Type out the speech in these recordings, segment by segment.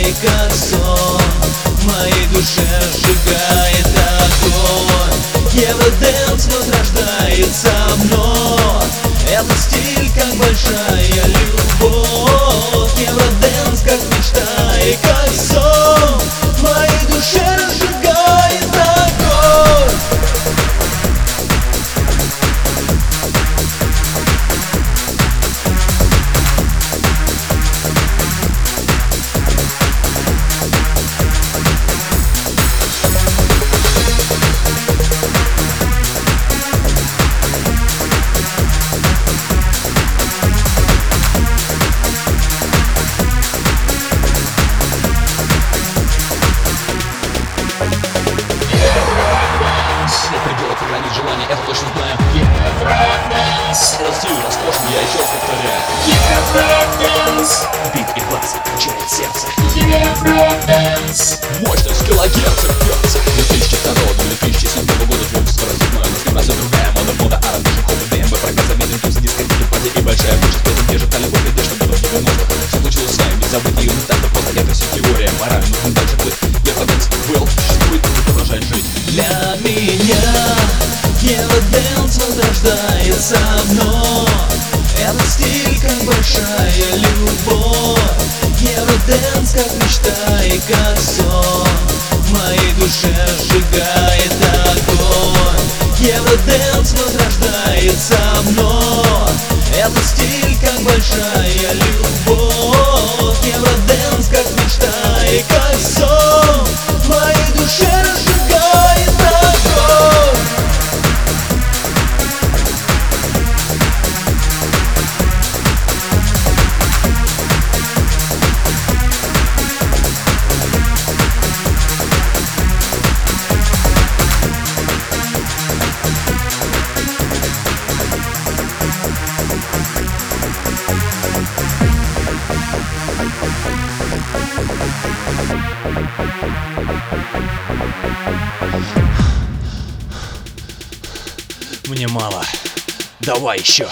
мечтай, как сон. В моей душе сжигает огонь. Евродэнс возрождается вновь. Это стиль, как большая любовь. Евродэнс, как мечта и как сон. В моей душе разжигает огонь. Нет пределов и граней желания, это точно знаю. Этот стиль роскошный, я еще раз повторяю. Бит и бас качает сердце. Мощность килогерцев бьется. 2002-2007 года творчество разрывное. Но с ним разве другая мода, араб, хип-хоп, ДМБ, прогресс, замедлен, тузы, дискотеки, пати и большая куча спецов, где же та любовь, где что было в 90-х. Все случилось с вами, не забыть ее не так, но просто это все теория, мораль, нужно дальше плыть. Евродэнс был, существует и продолжает жить. Для меня Евродэнс возрождается вновь. Это стиль, как большая любовь. Евродэнс, как мечта и как сон. В моей душе сжигает огонь. Евродэнс возрождается вновь. Это стиль, как большая любовь. Евродэнс, как мечта и как сон. В моей душе разжигает огонь. Мне мало. Давай еще.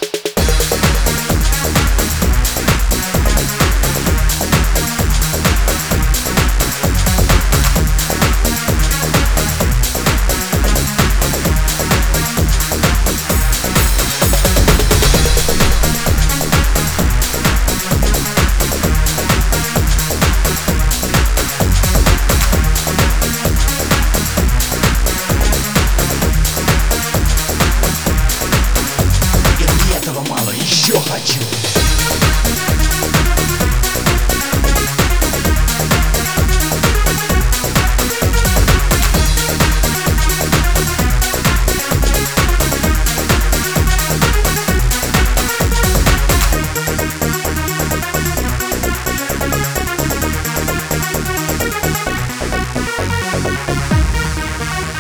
Еще хочу.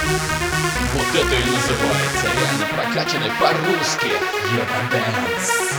Вот это и называется реально прокачанный по-русски Евродэнс.